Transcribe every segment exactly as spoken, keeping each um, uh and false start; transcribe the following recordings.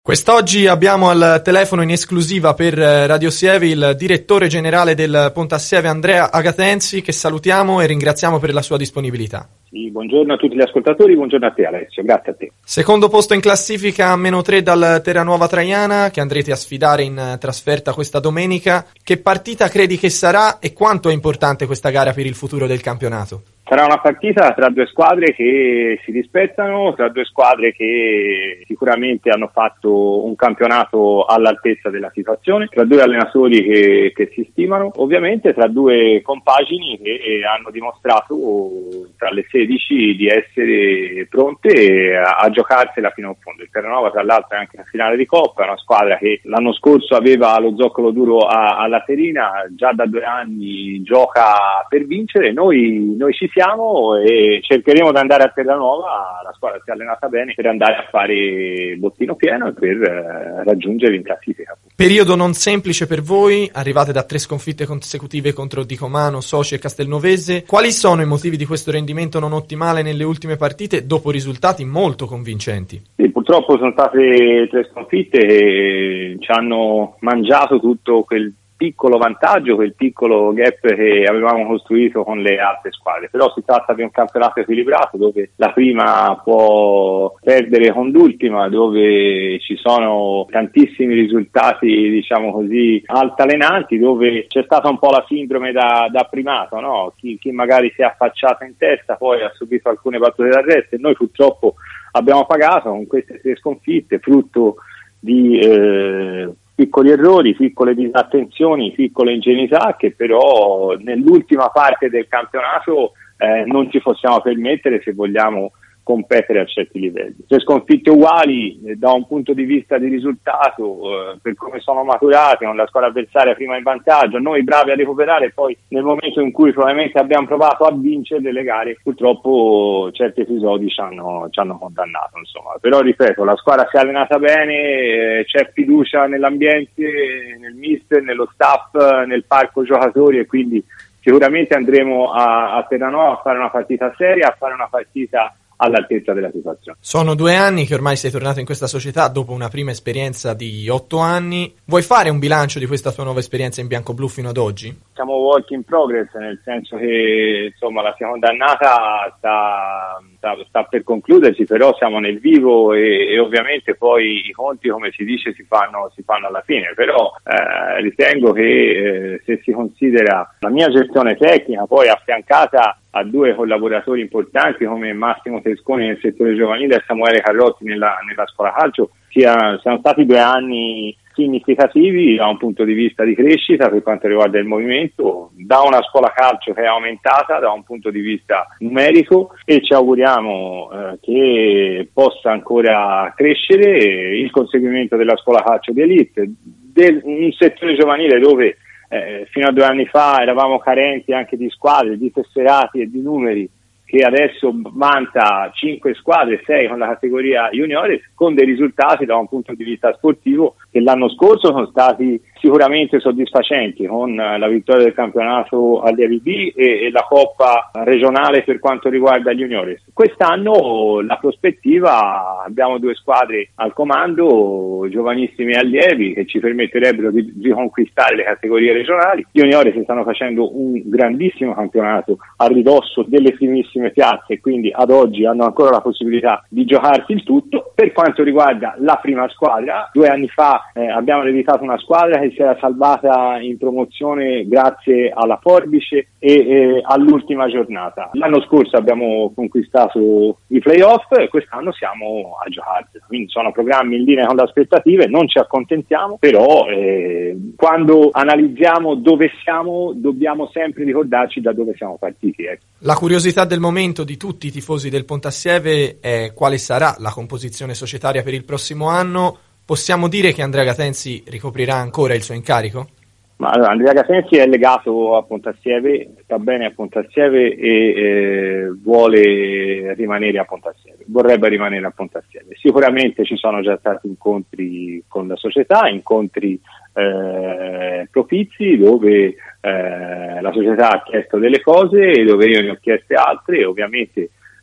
Quest'oggi abbiamo al telefono in esclusiva per Radio Sieve il direttore generale del Pontassieve Andrea Agatensi, che salutiamo e ringraziamo per la sua disponibilità. Sì, buongiorno a tutti gli ascoltatori, buongiorno a te Alessio, grazie a te. Secondo posto in classifica a meno tre dal Terranuova Traiana, che andrete a sfidare in trasferta questa domenica. Che partita credi che sarà e quanto è importante questa gara per il futuro del campionato? Sarà una partita tra due squadre che si rispettano, tra due squadre che sicuramente hanno fatto un campionato all'altezza della situazione, tra due allenatori che, che si stimano, ovviamente tra due compagini che hanno dimostrato tra le sedici di essere pronte a, a giocarsela fino a fondo. Il Terranova tra l'altro è anche in finale di Coppa, è una squadra che l'anno scorso aveva lo zoccolo duro a, a Laterina, già da due anni gioca per vincere, noi, noi ci siamo e cercheremo di andare a Terranova, la squadra si è allenata bene per andare a fare bottino pieno e per eh, raggiungere in classifica. Periodo non semplice per voi, arrivate da tre sconfitte consecutive contro Dicomano, Soci e Castelnovese. Quali sono i motivi di questo rendimento non ottimale nelle ultime partite dopo risultati molto convincenti? Sì, purtroppo sono state tre sconfitte che ci hanno mangiato tutto quel piccolo vantaggio, quel piccolo gap che avevamo costruito con le altre squadre, però si tratta di un campionato equilibrato dove la prima può perdere con l'ultima, dove ci sono tantissimi risultati, diciamo così, altalenanti, dove c'è stata un po' la sindrome da, da primato, no? Chi, chi magari si è affacciato in testa poi ha subito alcune battute d'arresto e noi purtroppo abbiamo pagato con queste tre sconfitte, frutto di eh, piccoli errori, piccole disattenzioni, piccole ingenuità che però nell'ultima parte del campionato eh, non ci possiamo permettere se vogliamo competere a certi livelli. Tre sconfitte uguali eh, da un punto di vista di risultato, eh, per come sono maturate, con la squadra avversaria prima in vantaggio, noi bravi a recuperare e poi nel momento in cui probabilmente abbiamo provato a vincere delle gare, purtroppo certi episodi ci hanno, ci hanno condannato, insomma. Però ripeto, la squadra si è allenata bene, eh, c'è fiducia nell'ambiente, nel mister, nello staff, nel parco giocatori e quindi sicuramente andremo a, a Terranova a fare una partita seria, a fare una partita all'altezza della situazione. Sono due anni che ormai sei tornato in questa società dopo una prima esperienza di otto anni. Vuoi fare un bilancio di questa tua nuova esperienza in bianco-blu fino ad oggi? Siamo work in progress, nel senso che insomma la seconda annata sta, sta, sta per concludersi, però siamo nel vivo e, e ovviamente poi i conti, come si dice, si fanno, si fanno alla fine, però eh, ritengo che eh, se si considera la mia gestione tecnica poi affiancata a due collaboratori importanti come Massimo Tesconi nel settore giovanile e Samuele Carrotti nella, nella scuola calcio, sia, siano stati due anni significativi da un punto di vista di crescita per quanto riguarda il movimento, da una scuola calcio che è aumentata da un punto di vista numerico e ci auguriamo eh, che possa ancora crescere il conseguimento della scuola calcio di elite, del, un settore giovanile dove Eh, fino a due anni fa eravamo carenti anche di squadre, di tesserati e di numeri, che adesso vanta cinque squadre, sei con la categoria juniores, con dei risultati da un punto di vista sportivo che l'anno scorso sono stati sicuramente soddisfacenti, con la vittoria del campionato allievi B e, e la Coppa regionale per quanto riguarda gli juniores. Quest'anno la prospettiva, abbiamo due squadre al comando, giovanissimi allievi, che ci permetterebbero di, di conquistare le categorie regionali. Gli juniores stanno facendo un grandissimo campionato a ridosso delle primissime piazze e quindi ad oggi hanno ancora la possibilità di giocarsi il tutto. Per quanto riguarda la prima squadra, due anni fa eh, abbiamo ereditato una squadra che si era salvata in promozione grazie alla forbice e eh, all'ultima giornata. L'anno scorso abbiamo conquistato i playoff e quest'anno siamo a giocarsela, quindi sono programmi in linea con le aspettative, non ci accontentiamo, però eh, quando analizziamo dove siamo dobbiamo sempre ricordarci da dove siamo partiti. Ecco. La curiosità del momento di tutti i tifosi del Pontassieve è quale sarà la composizione societaria per il prossimo anno. Possiamo dire che Andrea Agatensi ricoprirà ancora il suo incarico? Ma allora, Andrea Agatensi è legato a Pontassieve, sta bene a Pontassieve e eh, vuole rimanere a Pontassieve, vorrebbe rimanere a Pontassieve. Sicuramente ci sono già stati incontri con la società, incontri eh, propizi dove eh, la società ha chiesto delle cose e dove io ne ho chieste altre e ovviamente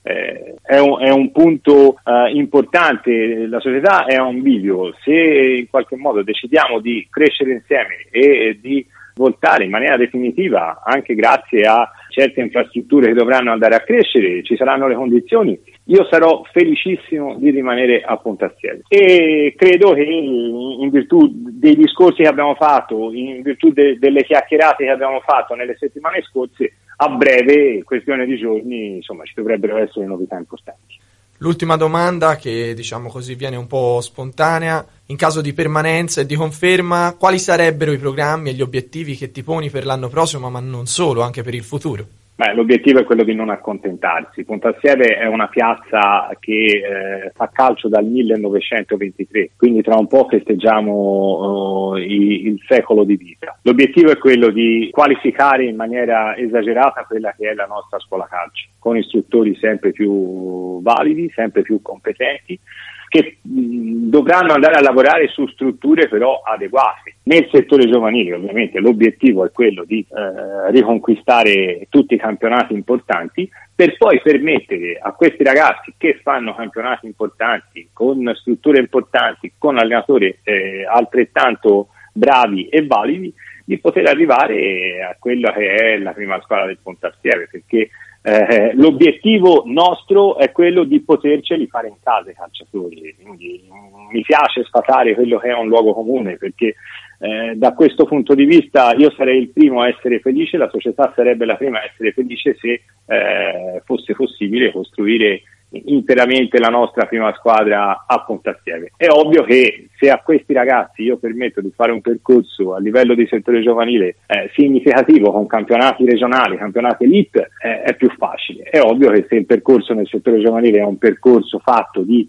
eh, è, un, è un punto eh, importante. La società è a un bivio. Se in qualche modo decidiamo di crescere insieme e, e di voltare in maniera definitiva, anche grazie a certe infrastrutture che dovranno andare a crescere, ci saranno le condizioni, io sarò felicissimo di rimanere a Pontassieve, e credo che in virtù dei discorsi che abbiamo fatto, in virtù de- delle chiacchierate che abbiamo fatto nelle settimane scorse, a breve, questione di giorni, insomma, ci dovrebbero essere novità importanti. L'ultima domanda, che diciamo così viene un po' spontanea: in caso di permanenza e di conferma, quali sarebbero i programmi e gli obiettivi che ti poni per l'anno prossimo, ma non solo, anche per il futuro? Beh, l'obiettivo è quello di non accontentarsi. Pontassieve è una piazza che eh, fa calcio dal millenovecentoventitré, quindi tra un po' festeggiamo uh, i, il secolo di vita. L'obiettivo è quello di qualificare in maniera esagerata quella che è la nostra scuola calcio, con istruttori sempre più validi, sempre più competenti, che mh, dovranno andare a lavorare su strutture però adeguate. Nel settore giovanile ovviamente l'obiettivo è quello di eh, riconquistare tutti i campionati importanti, per poi permettere a questi ragazzi che fanno campionati importanti, con strutture importanti, con allenatori eh, altrettanto bravi e validi, di poter arrivare a quella che è la prima squadra del Pontassieve, perché Eh, l'obiettivo nostro è quello di poterceli fare in casa i calciatori, quindi mh, mi piace sfatare quello che è un luogo comune, perché eh, da questo punto di vista io sarei il primo a essere felice, la società sarebbe la prima a essere felice se eh, fosse possibile costruire interamente la nostra prima squadra a Pontassieve. È ovvio che se a questi ragazzi io permetto di fare un percorso a livello di settore giovanile eh, significativo, con campionati regionali, campionati elite, eh, è più facile. È ovvio che se il percorso nel settore giovanile è un percorso fatto di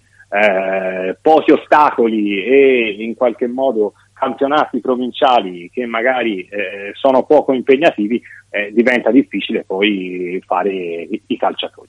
eh, pochi ostacoli e in qualche modo campionati provinciali che magari eh, sono poco impegnativi, eh, diventa difficile poi fare i, i calciatori.